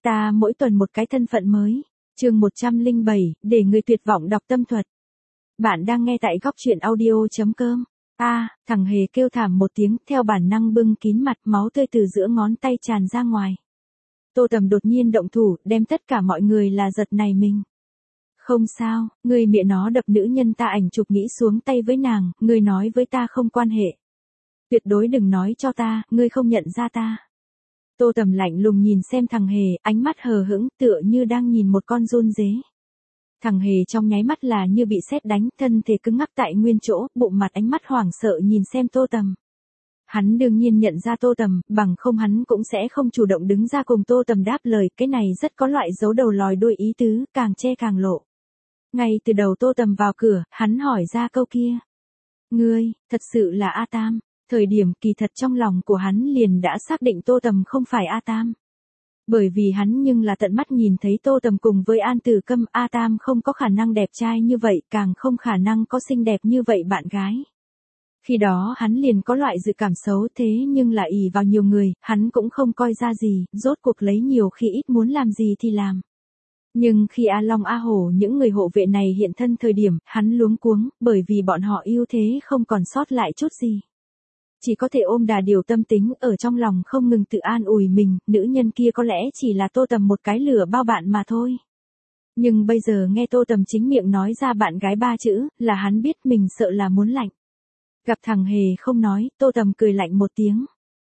Ta mỗi tuần một cái thân phận mới. Chương 107, để người tuyệt vọng đọc tâm thuật. Bạn đang nghe tại góc truyện audio.com. Thằng Hề kêu thảm một tiếng, theo bản năng bưng kín mặt, máu tươi từ giữa ngón tay tràn ra ngoài. Tô Tầm đột nhiên động thủ, đem tất cả mọi người là giật nảy mình. Không sao, ngươi mẹ nó đập nữ nhân ta ảnh chụp nghĩ xuống tay với nàng, ngươi nói với ta không quan hệ. Tuyệt đối đừng nói cho ta, ngươi không nhận ra ta. Tô Tầm lạnh lùng nhìn xem thằng Hề, ánh mắt hờ hững, tựa như đang nhìn một con giun dế. Thằng Hề trong nháy mắt là như bị sét đánh, thân thể cứng ngắc tại nguyên chỗ, bụng mặt ánh mắt hoảng sợ nhìn xem Tô Tầm. Hắn đương nhiên nhận ra Tô Tầm, bằng không hắn cũng sẽ không chủ động đứng ra cùng Tô Tầm đáp lời, cái này rất có loại giấu đầu lòi đuôi ý tứ, càng che càng lộ. Ngay từ đầu Tô Tầm vào cửa, hắn hỏi ra câu kia. Ngươi, thật sự là A Tam. Thời điểm kỳ thật trong lòng của hắn liền đã xác định Tô Tầm không phải A Tam. Bởi vì hắn nhưng là tận mắt nhìn thấy Tô Tầm cùng với An Tử Câm, A Tam không có khả năng đẹp trai như vậy, càng không khả năng có xinh đẹp như vậy bạn gái. Khi đó hắn liền có loại dự cảm xấu, thế nhưng là ỷ vào nhiều người, hắn cũng không coi ra gì, rốt cuộc lấy nhiều khi ít, muốn làm gì thì làm. Nhưng khi A Long A Hổ những người hộ vệ này hiện thân thời điểm, hắn luống cuống, bởi vì bọn họ ưu thế không còn sót lại chút gì. Chỉ có thể ôm đà điều tâm tính ở trong lòng không ngừng tự an ủi mình, nữ nhân kia có lẽ chỉ là Tô Tầm một cái lửa bao bạn mà thôi. Nhưng bây giờ nghe Tô Tầm chính miệng nói ra bạn gái 3 chữ, là hắn biết mình sợ là muốn lạnh. Gặp thằng Hề không nói, Tô Tầm cười lạnh một tiếng.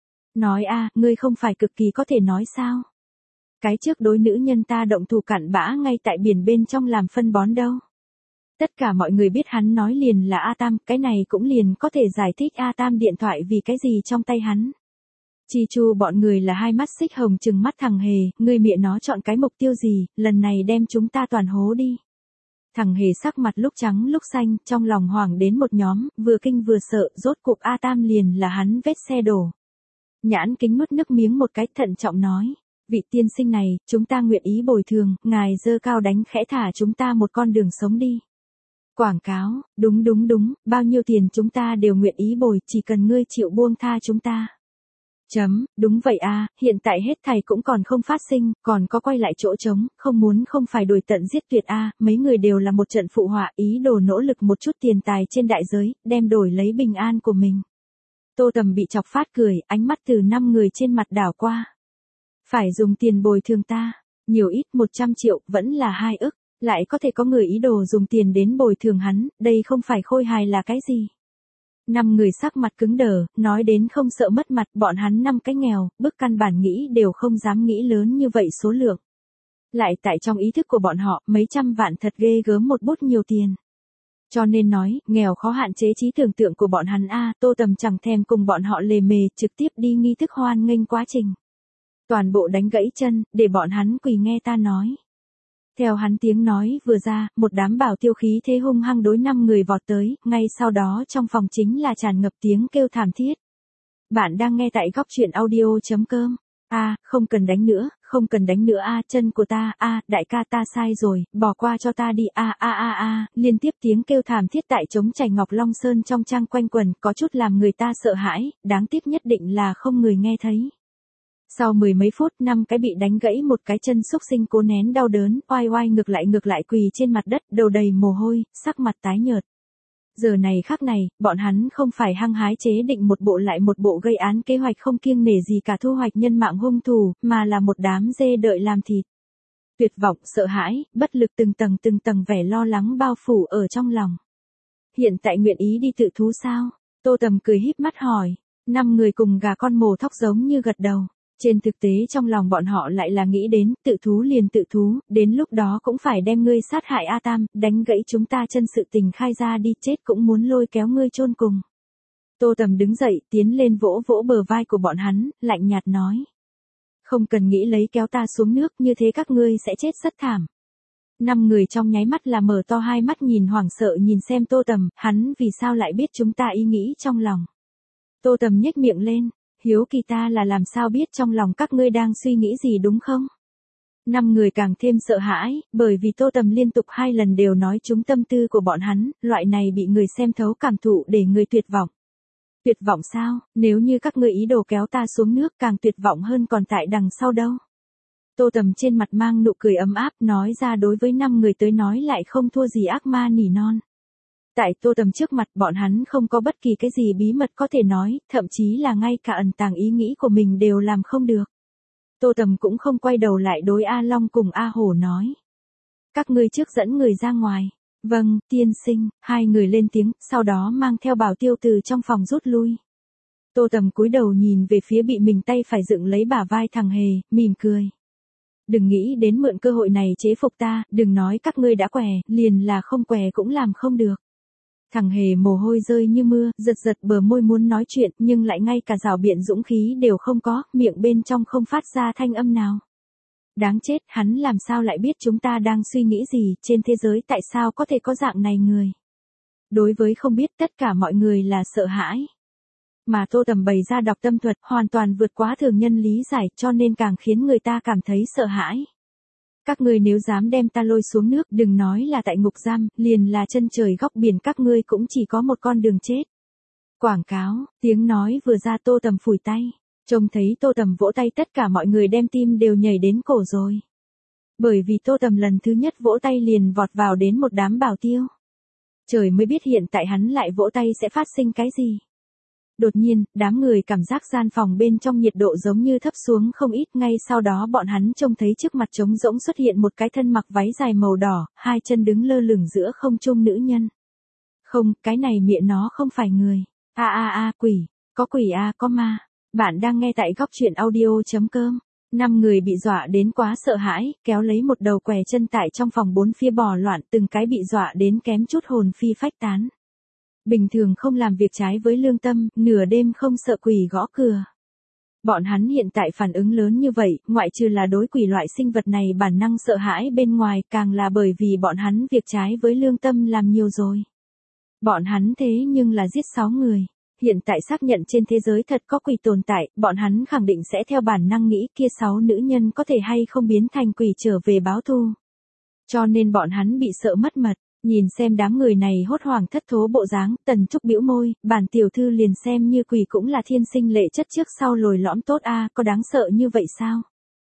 Nói ngươi không phải cực kỳ có thể nói sao? Cái trước đối nữ nhân ta động thủ cặn bã ngay tại biển bên trong làm phân bón đâu. Tất cả mọi người biết hắn nói liền là A Tam, cái này cũng liền có thể giải thích A Tam điện thoại vì cái gì trong tay hắn. Chi Chu bọn người là hai mắt xích hồng trừng mắt thằng Hề, ngươi mẹ nó chọn cái mục tiêu gì, lần này đem chúng ta toàn hố đi. Thằng Hề sắc mặt lúc trắng lúc xanh, trong lòng hoảng đến một nhóm, vừa kinh vừa sợ, rốt cuộc A Tam liền là hắn vết xe đổ. Nhãn kính nuốt nước miếng một cái, thận trọng nói. Vị tiên sinh này, chúng ta nguyện ý bồi thường, ngài giơ cao đánh khẽ thả chúng ta một con đường sống đi. Quảng cáo, đúng, bao nhiêu tiền chúng ta đều nguyện ý bồi, chỉ cần ngươi chịu buông tha chúng ta. Đúng vậy hiện tại hết thảy cũng còn không phát sinh, còn có quay lại chỗ trống, không phải đuổi tận giết tuyệt mấy người đều là một trận phụ họa, ý đồ nỗ lực một chút tiền tài trên đại giới, đem đổi lấy bình an của mình. Tô Tầm bị chọc phát cười, ánh mắt từ 5 người trên mặt đảo qua. Phải dùng tiền bồi thường ta, nhiều ít 100 triệu, vẫn là 2 ức. Lại có thể có người ý đồ dùng tiền đến bồi thường hắn, đây không phải khôi hài là cái gì. 5 người sắc mặt cứng đờ, nói đến không sợ mất mặt, bọn hắn 5 cái nghèo, bức căn bản nghĩ đều không dám nghĩ lớn như vậy số lượng. Lại tại trong ý thức của bọn họ, mấy trăm vạn thật ghê gớm một bút nhiều tiền. Cho nên nói, nghèo khó hạn chế trí tưởng tượng của bọn hắn Tô Tầm chẳng thèm cùng bọn họ lề mề, trực tiếp đi nghi thức hoan nghênh quá trình. Toàn bộ đánh gãy chân, để bọn hắn quỳ nghe ta nói. Theo hắn tiếng nói vừa ra, một đám bảo tiêu khí thế hung hăng đối 5 người vọt tới, ngay sau đó trong phòng chính là tràn ngập tiếng kêu thảm thiết. Bạn đang nghe tại góc truyện audio.com. Không cần đánh nữa chân của ta, đại ca ta sai rồi, bỏ qua cho ta đi, liên tiếp tiếng kêu thảm thiết tại trống chảy Ngọc Long Sơn trong trang quanh quần, có chút làm người ta sợ hãi, đáng tiếc nhất định là không người nghe thấy. Sau 10 mấy phút, 5 cái bị đánh gãy một cái chân xúc sinh cố nén đau đớn, oai oai ngược lại quỳ trên mặt đất, đầu đầy mồ hôi, sắc mặt tái nhợt. Giờ này khắc này, bọn hắn không phải hăng hái chế định một bộ lại một bộ gây án kế hoạch không kiêng nể gì cả thu hoạch nhân mạng hung thủ, mà là một đám dê đợi làm thịt. Tuyệt vọng, sợ hãi, bất lực từng tầng vẻ lo lắng bao phủ ở trong lòng. Hiện tại nguyện ý đi tự thú sao? Tô Tầm cười híp mắt hỏi. 5 người cùng gà con mổ thóc giống như gật đầu. Trên thực tế trong lòng bọn họ lại là nghĩ đến, tự thú liền tự thú, đến lúc đó cũng phải đem ngươi sát hại A Tam, đánh gãy chúng ta chân sự tình khai ra đi, chết cũng muốn lôi kéo ngươi chôn cùng. Tô Tầm đứng dậy, tiến lên vỗ vỗ bờ vai của bọn hắn, lạnh nhạt nói. Không cần nghĩ lấy kéo ta xuống nước, như thế các ngươi sẽ chết rất thảm. 5 người trong nháy mắt là mở to hai mắt nhìn hoảng sợ nhìn xem Tô Tầm, hắn vì sao lại biết chúng ta ý nghĩ trong lòng. Tô Tầm nhếch miệng lên. Hiếu kỳ ta là làm sao biết trong lòng các ngươi đang suy nghĩ gì đúng không? 5 người càng thêm sợ hãi, bởi vì Tô Tầm liên tục 2 lần đều nói trúng tâm tư của bọn hắn, loại này bị người xem thấu cảm thụ để người tuyệt vọng. Tuyệt vọng sao, nếu như các ngươi ý đồ kéo ta xuống nước càng tuyệt vọng hơn còn tại đằng sau đâu. Tô Tầm trên mặt mang nụ cười ấm áp, nói ra đối với 5 người tới nói lại không thua gì ác ma nỉ non. Tại Tô Tầm trước mặt bọn hắn không có bất kỳ cái gì bí mật có thể nói, thậm chí là ngay cả ẩn tàng ý nghĩ của mình đều làm không được. Tô Tầm cũng không quay đầu lại đối A Long cùng A Hổ nói. Các ngươi trước dẫn người ra ngoài. Vâng, tiên sinh, 2 người lên tiếng, sau đó mang theo Bảo Tiêu từ trong phòng rút lui. Tô Tầm cúi đầu nhìn về phía bị mình tay phải dựng lấy bả vai thằng Hề, mỉm cười. Đừng nghĩ đến mượn cơ hội này chế phục ta, đừng nói các ngươi đã què, liền là không què cũng làm không được. Thằng Hề mồ hôi rơi như mưa, giật giật bờ môi muốn nói chuyện nhưng lại ngay cả rào biện dũng khí đều không có, miệng bên trong không phát ra thanh âm nào. Đáng chết, hắn làm sao lại biết chúng ta đang suy nghĩ gì, trên thế giới tại sao có thể có dạng này người. Đối với không biết tất cả mọi người là sợ hãi. Mà Tô Tầm bày ra đọc tâm thuật hoàn toàn vượt quá thường nhân lý giải cho nên càng khiến người ta cảm thấy sợ hãi. Các ngươi nếu dám đem ta lôi xuống nước đừng nói là tại ngục giam, liền là chân trời góc biển các ngươi cũng chỉ có một con đường chết. Quảng cáo, tiếng nói vừa ra Tô Tầm phủi tay. Trông thấy Tô Tầm vỗ tay tất cả mọi người đem tim đều nhảy đến cổ rồi. Bởi vì Tô Tầm lần thứ nhất vỗ tay liền vọt vào đến một đám Bảo Tiêu. Trời mới biết hiện tại hắn lại vỗ tay sẽ phát sinh cái gì. Đột nhiên, đám người cảm giác gian phòng bên trong nhiệt độ giống như thấp xuống không ít, ngay sau đó bọn hắn trông thấy trước mặt trống rỗng xuất hiện một cái thân mặc váy dài màu đỏ, 2 chân đứng lơ lửng giữa không trung nữ nhân. Không, cái này miệng nó không phải người. Quỷ, có quỷ có ma. Bạn đang nghe tại góc truyện audio.com. 5 người bị dọa đến quá sợ hãi, kéo lấy một đầu què chân tại trong phòng 4 phía bò loạn, từng cái bị dọa đến kém chút hồn phi phách tán. Bình thường không làm việc trái với lương tâm, nửa đêm không sợ quỷ gõ cửa. Bọn hắn hiện tại phản ứng lớn như vậy, ngoại trừ là đối quỷ loại sinh vật này bản năng sợ hãi bên ngoài, càng là bởi vì bọn hắn việc trái với lương tâm làm nhiều rồi. Bọn hắn thế nhưng là giết 6 người. Hiện tại xác nhận trên thế giới thật có quỷ tồn tại, bọn hắn khẳng định sẽ theo bản năng nghĩ kia 6 nữ nhân có thể hay không biến thành quỷ trở về báo thù. Cho nên bọn hắn bị sợ mất mật. Nhìn xem đám người này hốt hoảng thất thố bộ dáng, Tần Trúc bĩu môi, bản tiểu thư liền xem như quỷ cũng là thiên sinh lệ chất trước sau lồi lõm tốt có đáng sợ như vậy sao?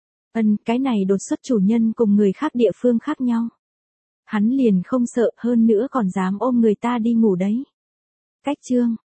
Cái này đột xuất chủ nhân cùng người khác địa phương khác nhau. Hắn liền không sợ, hơn nữa còn dám ôm người ta đi ngủ đấy. Cách chương